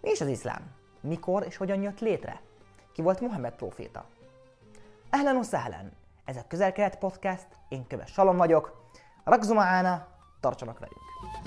Mi is az iszlám? Mikor és hogyan jött létre? Ki volt Mohamed próféta? Ahlan wa sahlan! Ez a Közel-Kelet Podcast, én Köves Salom vagyok. Rakzu ma'ana, tartsanak velünk!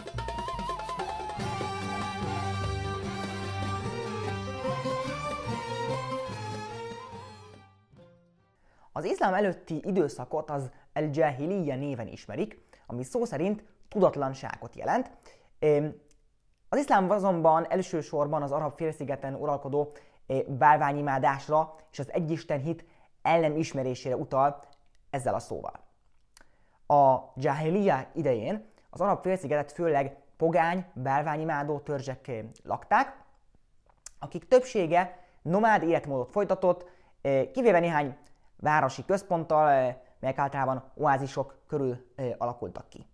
Az iszlám előtti időszakot az al-Jahiliyya néven ismerik, ami szó szerint tudatlanságot jelent. Az iszlám azonban elsősorban az arab félszigeten uralkodó bálványimádásra és az egyisten hit ellenismerésére utal ezzel a szóval. A Jahiliyya idején az arab félszigetet főleg pogány, bálványimádó törzsek lakták, akik többsége nomád életmódot folytatott, kivéve néhány városi központtal, melyek általában oázisok körül alakultak ki.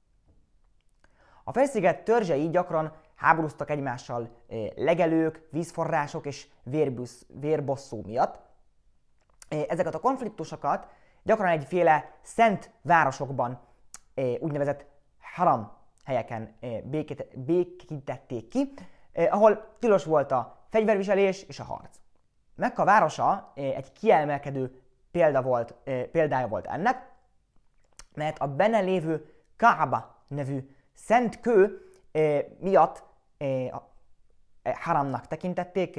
A félsziget törzsei gyakran háborúztak egymással legelők, vízforrások és vérbosszú miatt. Ezeket a konfliktusokat gyakran egyféle szent városokban, úgynevezett haram helyeken békítették ki, ahol tilos volt a fegyverviselés és a harc. Mekka városa egy kiemelkedő példája volt ennek, mert a benne lévő Kaaba nevű szent kő miatt haramnak tekintették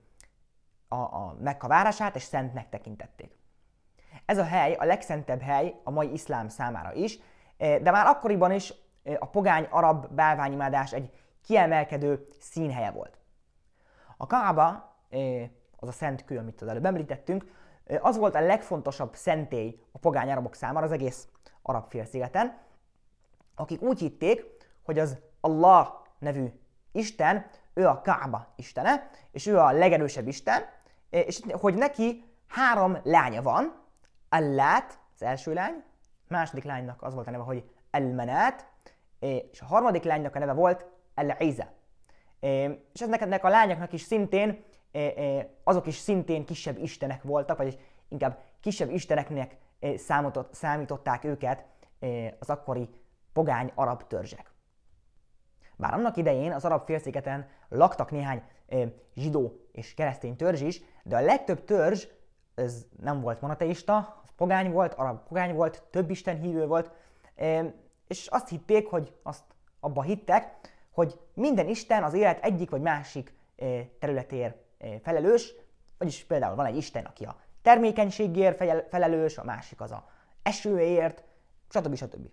a Mekka városát, és szentnek tekintették. Ez a hely a legszentebb hely a mai iszlám számára is, de már akkoriban is a pogány arab bálványimádás egy kiemelkedő színhelye volt. A Kaaba, az a szent kő, amit az előbb említettünk, az volt a legfontosabb szentély a pogány arabok számára az egész arab félszigeten, akik úgy hitték, hogy az Allah nevű Isten, ő a Kaaba istene, és ő a legerősebb Isten, és hogy neki 3 lánya van, Allát, az első lány, második lánynak az volt a neve, hogy Al-Manát, és a harmadik lánynak a neve volt Al-Iza. És ezeknek a lányoknak is szintén, azok is szintén kisebb istenek voltak, vagy inkább kisebb isteneknek számították őket az akkori pogány arab törzsek. Bár annak idején az arab félszigeten laktak néhány zsidó és keresztény törzs is, de a legtöbb törzs ez nem volt monoteista, az pogány volt, arab pogány volt, több isten hívő volt, és azt hitték, abba hittek, hogy minden isten az élet egyik vagy másik területéért felelős, vagyis például van egy isten, aki a termékenységért felelős, a másik az a esőért, stb.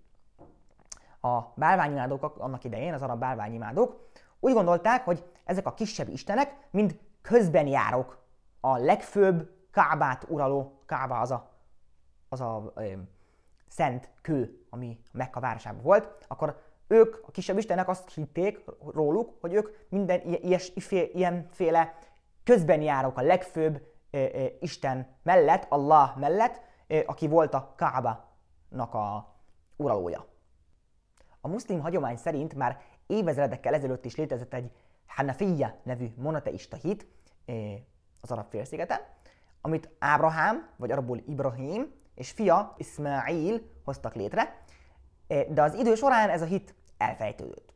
A bálványimádók annak idején, az arab bálványimádók úgy gondolták, hogy ezek a kisebb istenek mind közben járók a legfőbb Kábát uraló, Kába az a szent kő, ami Mekka városában volt, akkor ők, a kisebb istenek azt hitték róluk, hogy ők minden ilyenféle közben járók a legfőbb Isten mellett, Allah mellett, aki volt a Kábának a uralója. A muszlim hagyomány szerint már évezredekkel ezelőtt is létezett egy Hanafiyya nevű monoteista hit az arab félszigeten, amit Ábrahám, vagy arabul Ibrahim, és fia Ismail hoztak létre, de az idő során ez a hit elfejtődött.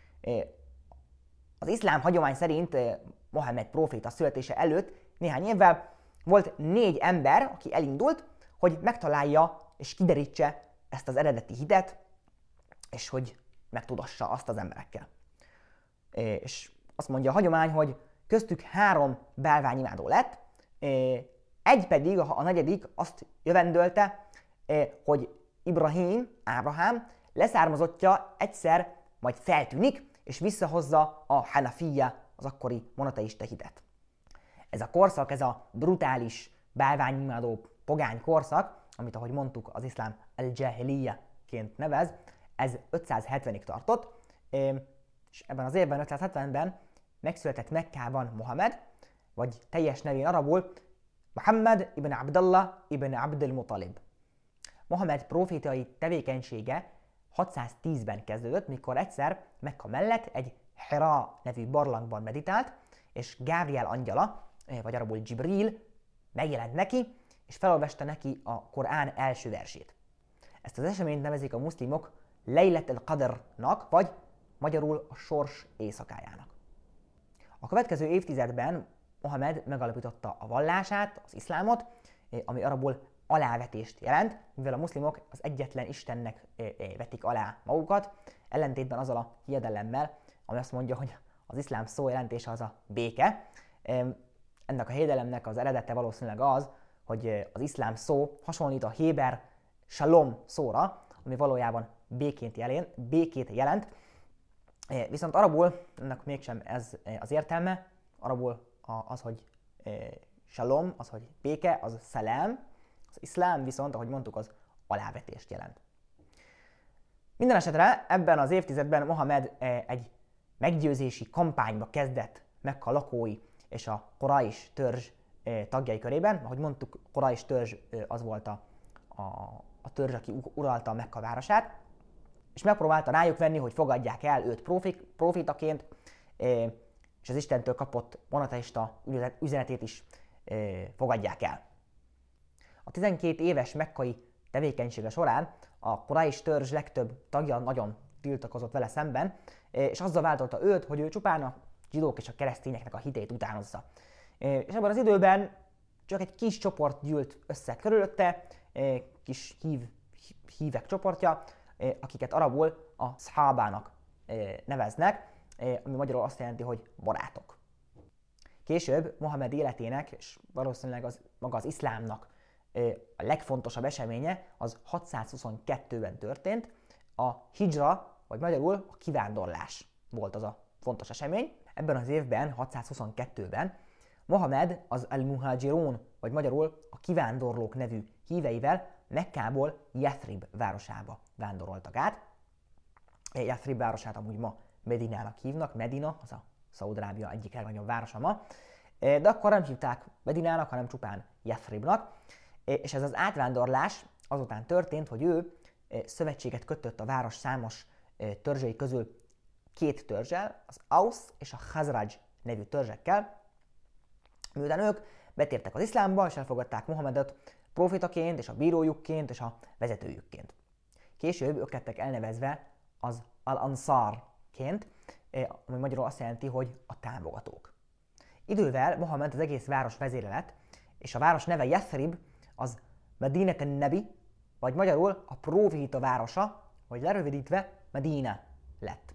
Az iszlám hagyomány szerint Mohamed próféta születése előtt néhány évvel volt 4 ember, aki elindult, hogy megtalálja és kiderítse ezt az eredeti hitet, és hogy megtudassa azt az emberekkel. És azt mondja a hagyomány, hogy köztük 3 bálványimádó lett, egy pedig, a negyedik azt jövendölte, hogy Ábrahám leszármazottja egyszer majd feltűnik, és visszahozza a Hanafiyya, az akkori monoteista hitet. Ez a korszak, ez a brutális bálványimádó pogány korszak, amit ahogy mondtuk az iszlám al-Jahiliyya-ként nevez, ez 570-ig tartott, és ebben az évben, 570-ben megszületett Mekkában Mohamed, vagy teljes nevén arabul Muhammad ibn Abdullah ibn Abdul Muttalib. Mohamed prófétai tevékenysége 610-ben kezdődött, mikor egyszer Mekka mellett egy Hira nevű barlangban meditált, és Gábriel angyala, vagy arabul Jibril megjelent neki, és felolvasta neki a Korán első versét. Ezt az eseményt nevezik a muszlimok Lejlet el-Qadrnak, vagy magyarul a sors éjszakájának. A A következő évtizedben Mohamed megalapította a vallását, az iszlámot, ami arabul alávetést jelent, mivel a muszlimok az egyetlen Istennek vetik alá magukat, ellentétben azzal a hiedelemmel, ami azt mondja, hogy az iszlám szó jelentése az a béke. Ennek a hiedelemnek az eredete valószínűleg az, hogy az iszlám szó hasonlít a héber shalom szóra, ami valójában békét jelent. Viszont arabul ennek mégsem ez az értelme, arabul az, hogy shalom, az, hogy béke, az szelem, az iszlám viszont, ahogy mondtuk, az alávetést jelent. Minden esetre ebben az évtizedben Mohamed egy meggyőzési kampányba kezdett Mekka lakói és a Quraish törzs tagjai körében. Ahogy mondtuk, Quraish törzs az volt a törzs, aki uralta a Mekka városát, és megpróbálta rájuk venni, hogy fogadják el őt profitaként, és az Istentől kapott monoteista üzenetét is fogadják el. A 12 éves mekkai tevékenysége során a Quraish törzs legtöbb tagja nagyon tiltakozott vele szemben, és azzal váltotta őt, hogy ő csupán a zsidók és a keresztényeknek a hitét utánozza. És ebben az időben csak egy kis csoport gyűlt össze körülötte, kis hívek csoportja, akiket arabul a szhábának neveznek, ami magyarul azt jelenti, hogy barátok. Később Mohamed életének, és valószínűleg maga az iszlámnak a legfontosabb eseménye az 622-ben történt. A hijra, vagy magyarul a kivándorlás volt az a fontos esemény. Ebben az évben, 622-ben Mohamed az al-Muhajirun, vagy magyarul a kivándorlók nevű híveivel Mekkából Yathrib városába vándoroltak át. Yathrib városát amúgy ma Medinának hívnak, Medina, az a Szaúd-Arábia egyik legnagyobb városa ma, de akkor nem hívták Medinának, hanem csupán Yathribnak, és ez az átvándorlás azután történt, hogy ő szövetséget kötött a város számos törzsei közül két törzsel, az Aus és a Khazraj nevű törzsekkel, miután ők betértek az iszlámba, és elfogadták Mohamedot profitaként, és a bírójukként, és a vezetőjükként. Később ők lettek elnevezve az Al-Ansarként, ami magyarul azt jelenti, hogy a támogatók. Idővel Mohamed az egész város vezére lett, és a város neve Yathrib az Medinet en-Nebi, vagy magyarul a prófita városa, vagy lerövidítve Medina lett.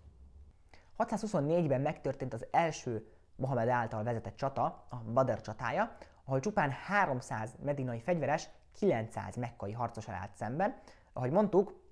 624-ben megtörtént az első Mohamed által vezetett csata, a Badr csatája, ahol csupán 300 medinai fegyveres 900 mekkai harcossal állt szemben. Ahogy mondtuk,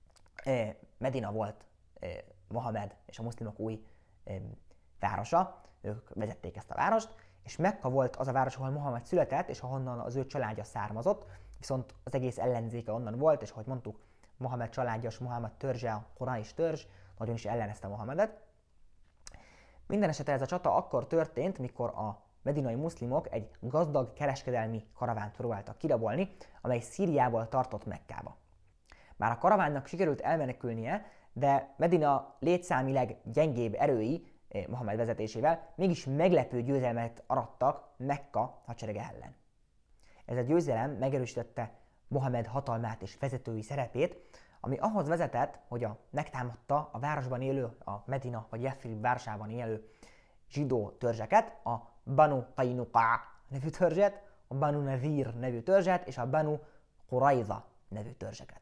Medina volt Mohamed és a muszlimok új városa, ők vezették ezt a várost, és Mekka volt az a város, ahol Mohamed született, és ahonnan az ő családja származott, viszont az egész ellenzéke onnan volt, és ahogy mondtuk, Mohamed családja és Mohamed törzse, a Quraish törzs nagyon is ellenezte Mohamedet. Minden esetre ez a csata akkor történt, mikor a medinai muszlimok egy gazdag kereskedelmi karavánt próbáltak kirabolni, amely Szíriából tartott Mekkába. Bár a karavánnak sikerült elmenekülnie, de Medina létszámileg gyengébb erői Mohamed vezetésével mégis meglepő győzelmet arattak Mekka hadserege ellen. Ez a győzelem megerősítette Mohamed hatalmát és vezetői szerepét, ami ahhoz vezetett, hogy megtámadta a városban élő, a Medina vagy Yathrib városában élő zsidó törzseket, a Banu Qaynuqa nevű törzset, a Banu Nazir nevű törzset és a Banu Qurayza nevű törzseket.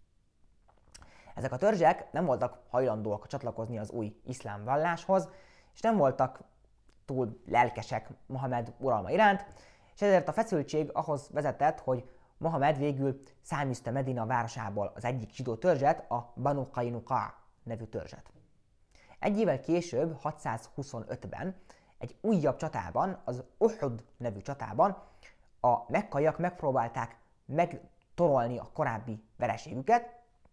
Ezek a törzsek nem voltak hajlandóak csatlakozni az új iszlám valláshoz, és nem voltak túl lelkesek Mohamed uralma iránt, és ezért a feszültség ahhoz vezetett, hogy Mohamed végül száműzte Medina városából az egyik zsidó törzset, a Banu Qaynuqa nevű törzset. Egy évvel később, 625-ben, egy újabb csatában, az Uhud nevű csatában a mekkaiak megpróbálták megtorolni a korábbi vereségüket,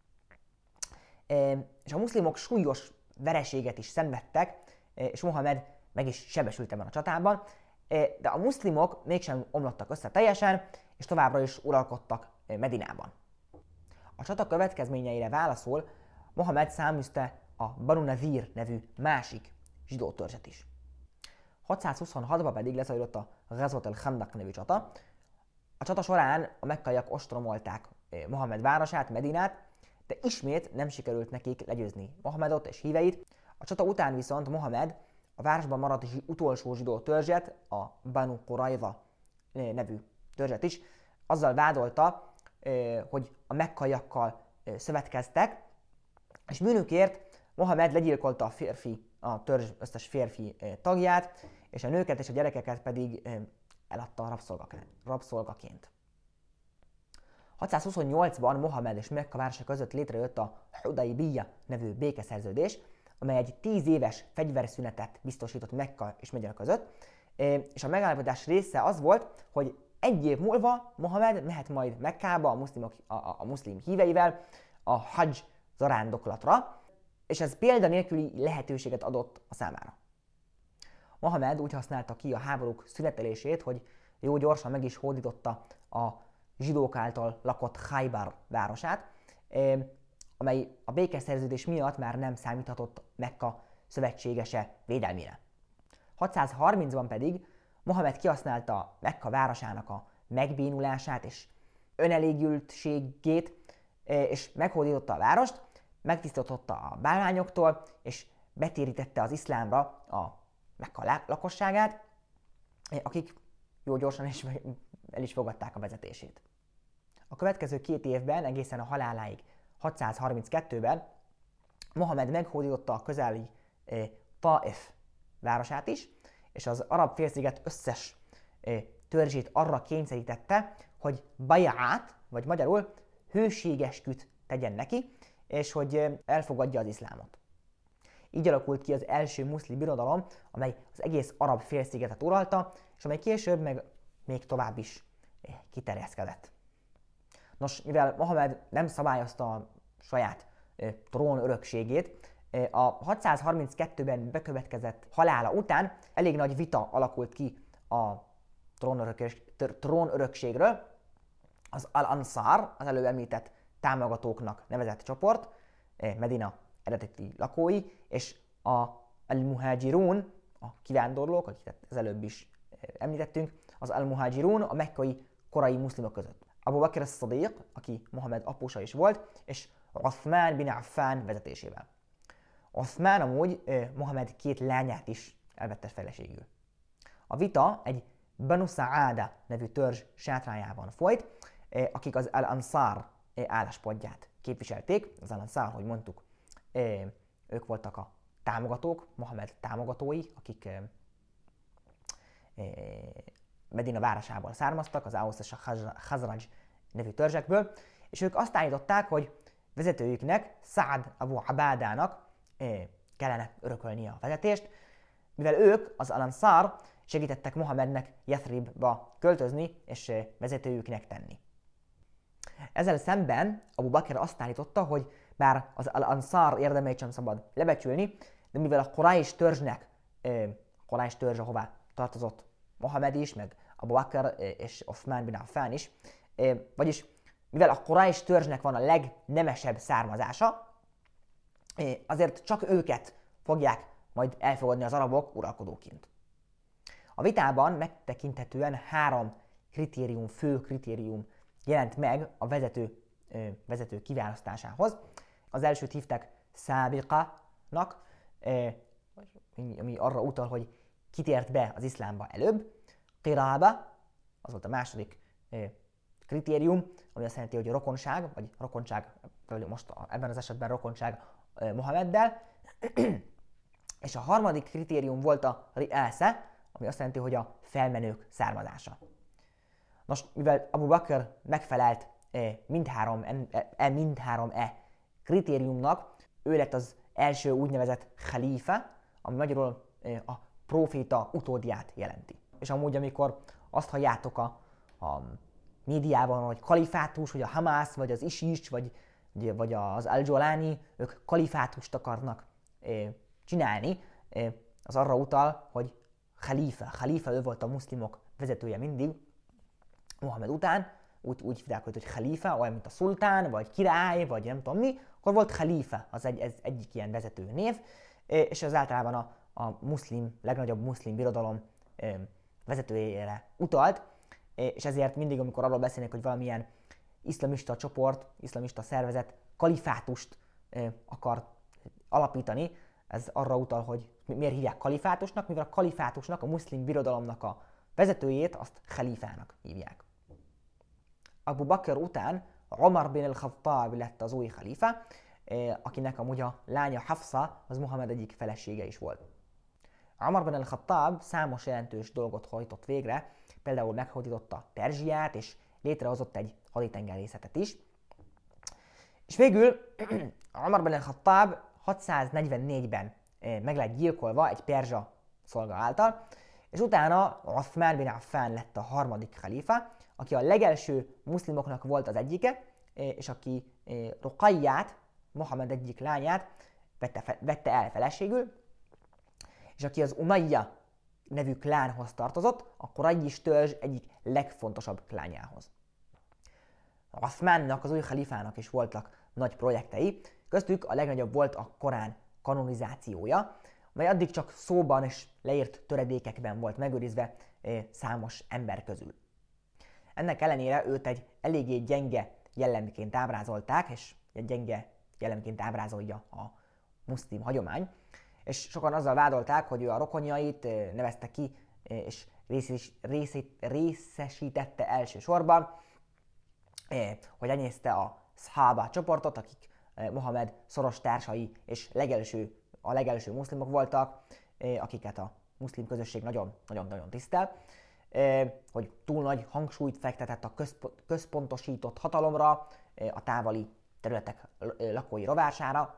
és a muszlimok súlyos vereséget is szenvedtek, és Mohamed meg is sebesült ebben a csatában, de a muszlimok mégsem omlottak össze teljesen, és továbbra is uralkodtak Medinában. A csata következményeire válaszul Mohamed száműzte a Banu Nazir nevű másik zsidó törzset is. 626-ban pedig lezajlott a Ghazwat al-Khandaq nevű csata. A csata során a mekkaiak ostromolták Mohamed városát, Medinát, de ismét nem sikerült nekik legyőzni Mohamedot és híveit. A csata után viszont Mohamed a városban maradt utolsó zsidó törzset, a Banu Qurayza nevű törzset is, azzal vádolta, hogy a mekkaiakkal szövetkeztek, és bűnükért Mohamed legyilkolta a törzs összes férfi tagját, és a nőket és a gyerekeket pedig eladta rabszolgaként. 628-ban Mohamed és Mekka városa között létrejött a Hudaybiyah nevű békeszerződés, amely egy 10 éves fegyverszünetet biztosított Mekka és Medina között, és a megállapodás része az volt, hogy egy év múlva Mohamed mehet majd Mekkába a muszlim híveivel a hajj zarándoklatra, és ez példanélküli lehetőséget adott a számára. Mohamed úgy használta ki a háborúk szünetelését, hogy jó gyorsan meg is hódította a zsidók által lakott Khaybar városát, amely a békeszerződés miatt már nem számíthatott Mekka szövetségese védelmére. 630-ban pedig Mohamed kihasználta Mekka városának a megbénulását és önelégültségét, és meghódította a várost, megtisztította a bálványoktól, és betérítette az iszlámra a Mekka lakosságát, akik jó gyorsan el is fogadták a vezetését. A következő 2 évben, egészen a haláláig, 632-ben Mohamed meghódította a közeli Taif városát is, és az arab félsziget összes törzsét arra kényszerítette, hogy baját, vagy magyarul hőségesküt tegyen neki, és hogy elfogadja az iszlámot. Így alakult ki az első muszlim birodalom, amely az egész arab félszigetet uralta, és amely később meg még tovább is kiterjeszkedett. Nos, mivel Mohamed nem szabályozta a saját trón örökségét, a 632-ben bekövetkezett halála után elég nagy vita alakult ki a trónörökségről. Az Al-Ansar, az előbb említett támogatóknak nevezett csoport, Medina eredeti lakói, és a Al-Muhajirun, a kivándorlók, akiket az előbb is említettünk, az Al-Muhajirun a mekkai korai muszlimok között. Abu Bakr as-Szadiq, aki Mohamed apusa is volt, és Uthman bin Affan vezetésével. Uthman amúgy Mohamed 2 lányát is elvette feleségül. A vita egy Banu Sa'ada nevű törzs sátrájában folyt, akik az Al-Ansar álláspontját képviselték. Az Al-Ansar, hogy mondtuk, ők voltak a támogatók, Mohamed támogatói, akik Medina városából származtak, az Aus és a Khazraj nevű törzsekből, és ők azt állították, hogy vezetőjüknek, Sa'd Abu Abadának kellene örökölnie a vezetést, mivel ők, az Al-Ansar, segítettek Mohamednek Yathribba költözni és vezetőjüknek tenni. Ezzel szemben Abu Bakr azt állította, hogy bár az Al-Ansar érdemeit sem szabad lebecsülni, de mivel a Quraysh törzs, ahová tartozott Mohamed is, meg Abu Bakr és Uthman bin Affan is, vagyis mivel a Quraysh törzsnek van a legnemesebb származása, azért csak őket fogják majd elfogadni az arabok uralkodóként. A vitában megtekinthetően 3 fő kritérium jelent meg a vezető kiválasztásához. Az elsőt hívták Szábiqa-nak, ami arra utal, hogy kitért be az iszlámba előbb. Qiraba, az volt a második kritérium, ami azt jelenti, hogy rokonság, vagy rokonság, most ebben az esetben rokonság Mohameddel. És a harmadik kritérium volt a ri'asa, ami azt jelenti, hogy a felmenők származása. Nos, mivel Abu Bakr megfelelt mindhárom kritériumnak, ő lett az első úgynevezett khalifa, ami magyarul a próféta utódját jelenti. És amúgy, amikor azt halljátok a médiában, hogy kalifátus, hogy a Hamász, vagy az ISIS, vagy az Al-Jolani, ők kalifátust akarnak csinálni, az arra utal, hogy khalifa, ő volt a muszlimok vezetője mindig, Mohamed után, úgy hívták, hogy khalifa, olyan, mint a szultán, vagy király, vagy nem tudom mi, akkor volt khalifa, ez egyik ilyen vezető név, és ez általában a legnagyobb muszlim birodalom vezetőjére utalt, és ezért mindig, amikor arról beszélnek, hogy valamilyen iszlamista csoport, iszlamista szervezet kalifátust akar alapítani, ez arra utal, hogy miért hívják kalifátusnak? Mivel a kalifátusnak, a muszlim birodalomnak a vezetőjét azt khalifának hívják. Abu Bakr után Omar bin al-Khattab lett az új khalifa, akinek amúgy a lánya Hafsa az Muhammad egyik felesége is volt. Omar bin al-Khattab számos jelentős dolgot hajtott végre, például meghódította Perzsiát, és létrehozott egy haditengerészetet is. És végül Omar bin al-Khattab 644-ben meg lett gyilkolva egy perzsa szolga által, és utána Uthman bin Affan lett a harmadik khalifa, aki a legelső muszlimoknak volt az egyike, és aki Ruqayyát, Mohamed egyik lányát vette el feleségül, és aki az Umayya nevű klánhoz tartozott, a Quraysh törzs egyik legfontosabb klánjához. Uthmannak, az új khalifának is voltak nagy projektei, köztük a legnagyobb volt a Korán kanonizációja, mely addig csak szóban és leírt töredékekben volt megőrizve számos ember közül. Ennek ellenére őt egy eléggé gyenge jellemként ábrázolták, és egy gyenge jellemként ábrázolja a muszlim hagyomány, és sokan azzal vádolták, hogy ő a rokonjait nevezte ki, és részesítette elsősorban, hogy enyészte a szhába csoportot, akik Mohamed szoros társai és a legelőső muszlimok voltak, akiket a muszlim közösség nagyon-nagyon tisztel, hogy túl nagy hangsúlyt fektetett a központosított hatalomra, a távoli területek lakói rovására,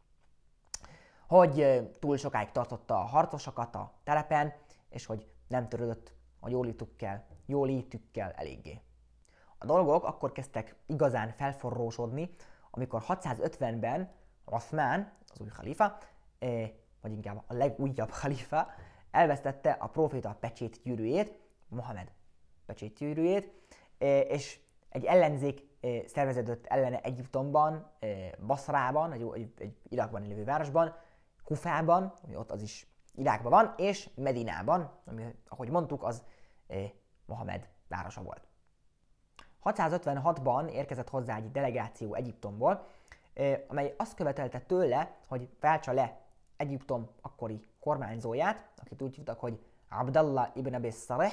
hogy túl sokáig tartotta a harcosokat a terepen, és hogy nem törődött a jólétükkel eléggé. A dolgok akkor kezdtek igazán felforrósodni, amikor 650-ben Uthman, az új khalifa, vagy inkább a legújabb khalifa, elvesztette a próféta pecsétgyűrűjét, Mohamed pecsétgyűrűjét, és egy ellenzék szerveződött ellene Egyiptomban, Baszrában, egy Irakban lévő városban, Kufában, ami ott az is Irákban van, és Medinában, ami, ahogy mondtuk, az Mohamed városa volt. 656-ban érkezett hozzá egy delegáció Egyiptomból, amely azt követelte tőle, hogy váltsa le Egyiptom akkori kormányzóját, akit úgy hívtak, hogy Abdallah ibn Abi Sarih,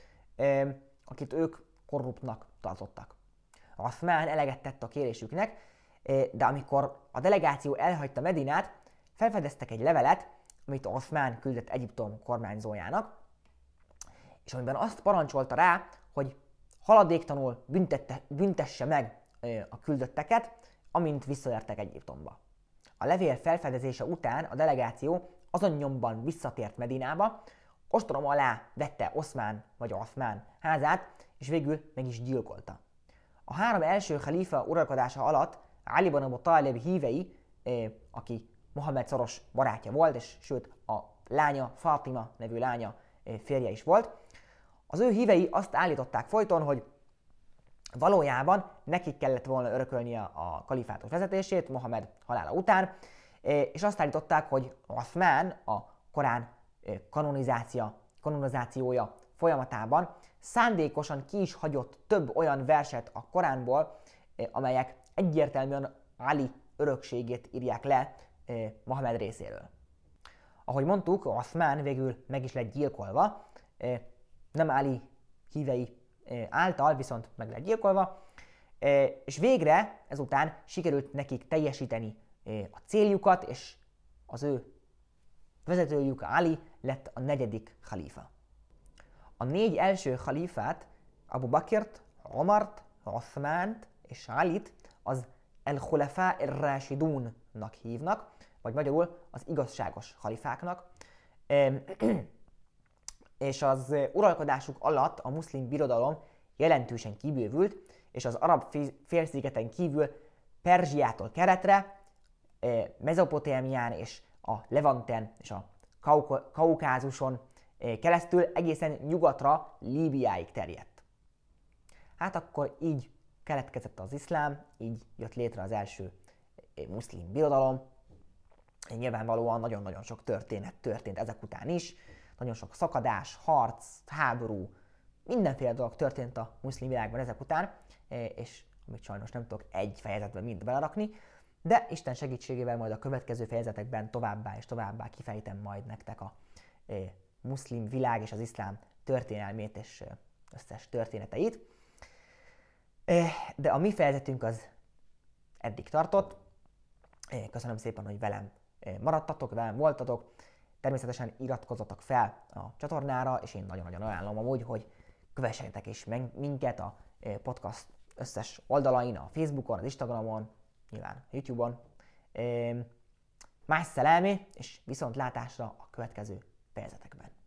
akit ők korruptnak tartottak. Uthman eleget tett a kérésüknek, de amikor a delegáció elhagyta Medinát, felfedeztek egy levelet, amit Uthman küldött Egyiptom kormányzójának, és amiben azt parancsolta rá, hogy haladéktalanul büntesse meg a küldötteket, amint visszaértek Egyiptomba. A levél felfedezése után a delegáció azon nyomban visszatért Medinába, ostrom alá vette Uthman házát, és végül meg is gyilkolta. A három első khalifa uralkodása alatt Ali ibn Abi Talib hívei, aki Mohamed szoros barátja volt, és sőt a lánya, Fatima nevű lánya férje is volt, az ő hívei azt állították folyton, hogy valójában nekik kellett volna örökölnie a kalifátus vezetését Mohamed halála után, és azt állították, hogy Uthman a Korán kanonizációja folyamatában szándékosan ki is hagyott több olyan verset a Koránból, amelyek egyértelműen Ali örökségét írják le Mohamed részéről. Ahogy mondtuk, Uthman végül meg is lett gyilkolva, nem Ali hívei által, viszont meg lett gyilkolva, és végre ezután sikerült nekik teljesíteni a céljukat, és az ő vezetőjük Ali lett a negyedik khalifa. A négy első khalifát, Abu Bakrt, Omart, Uthmant és Alit az el-Khulafa ar-Rashidunnak hívnak, vagy magyarul az igazságos khalifáknak, és az uralkodásuk alatt a muszlim birodalom jelentősen kibővült, és az arab félszigeten kívül Perzsiától keletre, Mezopotámián és a Levanten és a Kaukázuson keresztül egészen nyugatra, Líbiáig terjedt. Hát akkor így keletkezett az iszlám, így jött létre az első muszlim birodalom. Nyilvánvalóan nagyon-nagyon sok történet történt ezek után is, nagyon sok szakadás, harc, háború, mindenféle dolog történt a muszlim világban ezek után, és amit sajnos nem tudok egy fejezetben mind belerakni, de Isten segítségével majd a következő fejezetekben továbbá és továbbá kifejtem majd nektek a muszlim világ és az iszlám történelmét és összes történeteit. De a mi fejezetünk az eddig tartott. Köszönöm szépen, hogy velem maradtatok, velem voltatok. Természetesen iratkozzatok fel a csatornára, és én nagyon-nagyon ajánlom amúgy, hogy kövessetek is minket a podcast összes oldalain, a Facebookon, az Instagramon, nyilván a YouTube-on. Más szelelmé, és viszontlátásra a következő fejezetekben.